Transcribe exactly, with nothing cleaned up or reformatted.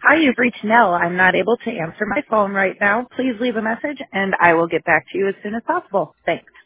Hi, you've reached Nell. I'm not able to answer my phone right now. Please leave a message and I will get back to you as soon as possible. Thanks.